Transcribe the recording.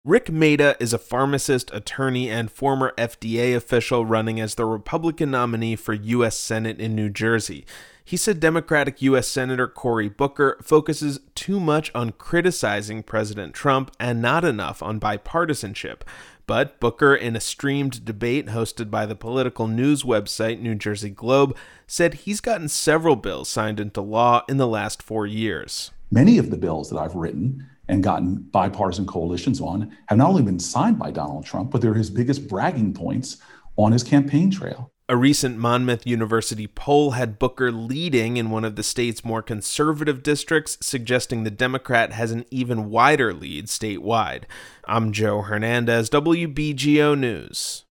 Rick Maida is a pharmacist, attorney, and former FDA official running as the Republican nominee for U.S. Senate in New Jersey. He said Democratic U.S. Senator Cory Booker focuses too much on criticizing President Trump and not enough on bipartisanship. But Booker, in a streamed debate hosted by the political news website New Jersey Globe, said he's gotten several bills signed into law in the last 4 years. Many of the bills that I've written and gotten bipartisan coalitions on have not only been signed by Donald Trump, but they're his biggest bragging points on his campaign trail. A recent Monmouth University poll had Booker leading in one of the state's more conservative districts, suggesting the Democrat has an even wider lead statewide. I'm Joe Hernandez, WBGO News.